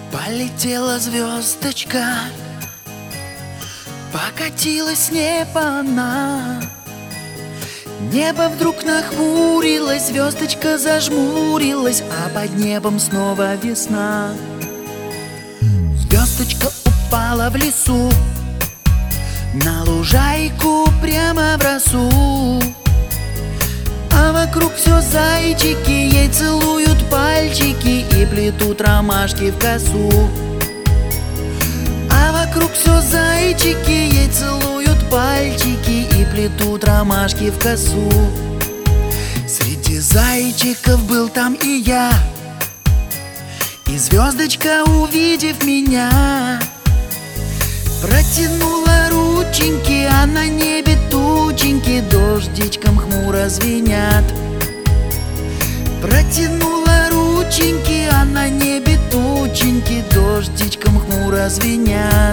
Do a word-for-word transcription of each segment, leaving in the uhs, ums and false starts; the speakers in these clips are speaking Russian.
Полетела звездочка, покатилась с неба она. Небо вдруг нахмурилось, звездочка зажмурилась, а под небом снова весна. Звездочка упала в лесу, на лужайку прямо в росу. А вокруг все зайчики, ей целуют пальчики и плетут ромашки в косу. А вокруг все зайчики, ей целуют пальчики и плетут ромашки в косу. Среди зайчиков был там и я, и звездочка, увидев меня, протянула рученьки, а на небе тученьки дождичком хмуро звенят. Протянула рученьки, а на небе тученьки дождичком хмуро звенят.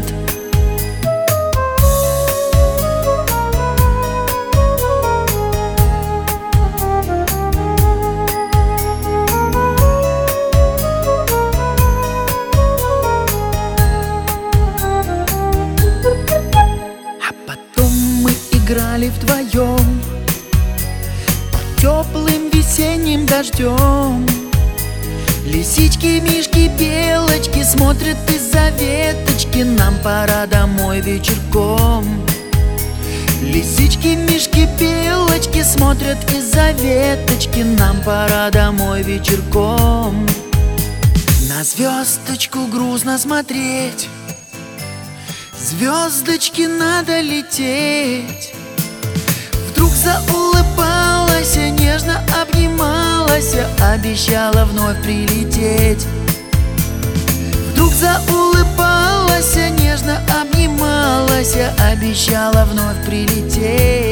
Играли вдвоем под теплым весенним дождем. Лисички, мишки, белочки смотрят из-за веточки, нам пора домой вечерком. Лисички, мишки, белочки смотрят из-за веточки, нам пора домой вечерком. На звездочку грустно смотреть, звездочке надо лететь. Вдруг заулыбалась, нежно обнималась, обещала вновь прилететь. Вдруг заулыбалась, нежно обнималась, обещала вновь прилететь.